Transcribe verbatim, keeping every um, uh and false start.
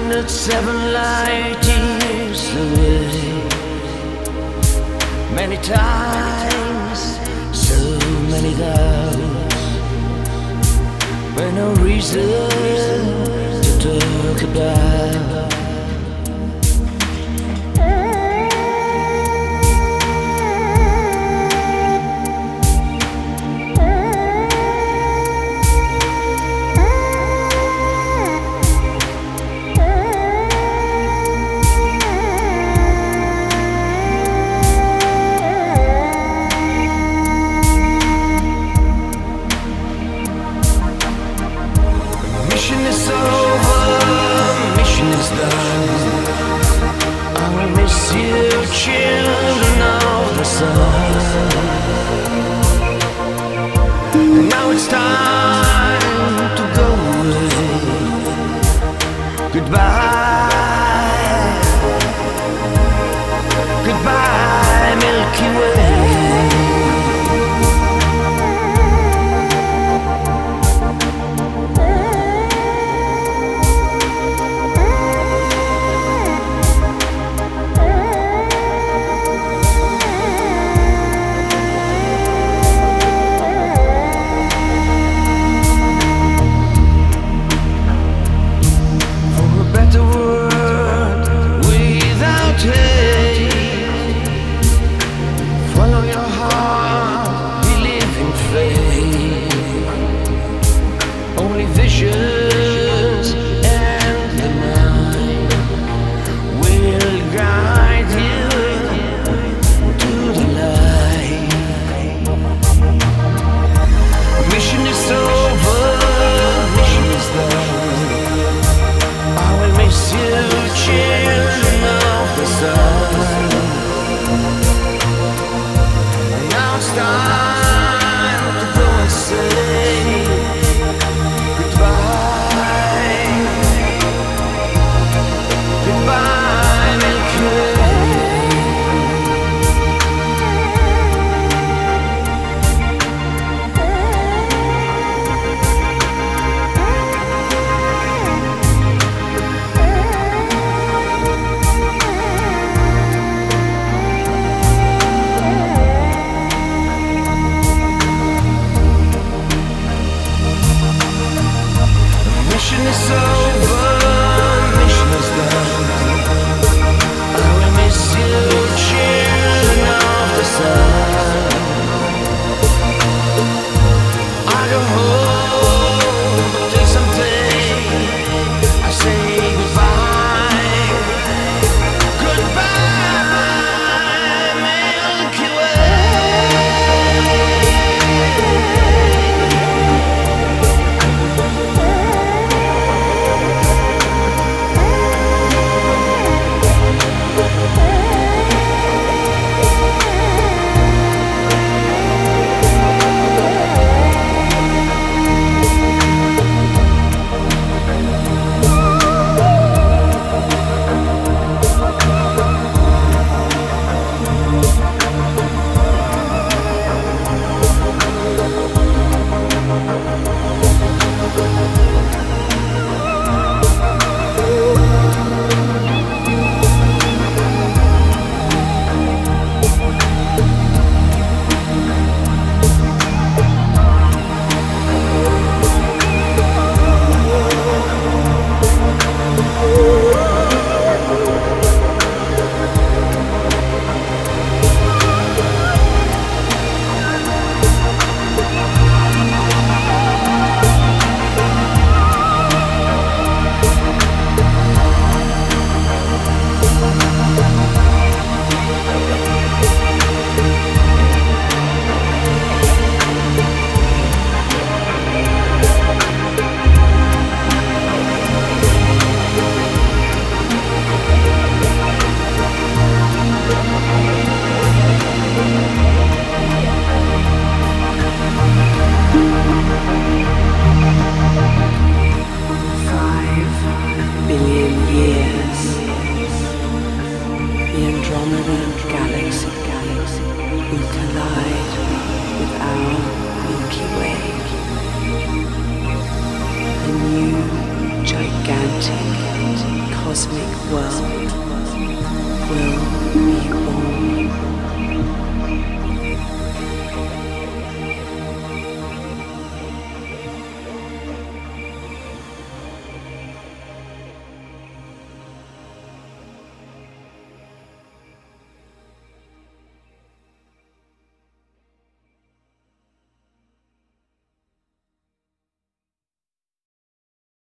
Hundred seven light years away. Many times, so many doubts, but no reason to talk about. Mission is over, mission is done. I will miss you, children of the sun. And now it's time to go away. Goodbye, goodbye, Milky Way. Visions and the night will guide you to the light. Mission is over, mission is done. I will miss you, children of the sun. Now it's time to go and say mission is over, mission is done. I will miss you, children of the sun. I go home till someday I say goodbye, goodbye, Milky Way. gigantic cosmic world will